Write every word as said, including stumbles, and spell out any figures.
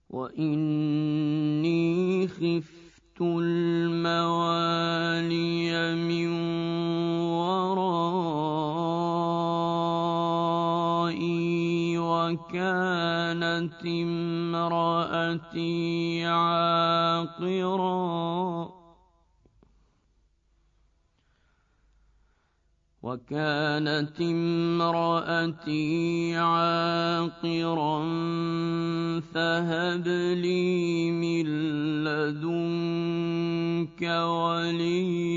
وإني خفت الموالي من ورائي وكانت امرأتي عاقرا وكانت امرأتي عاقرا فهب لي من لدنك وليا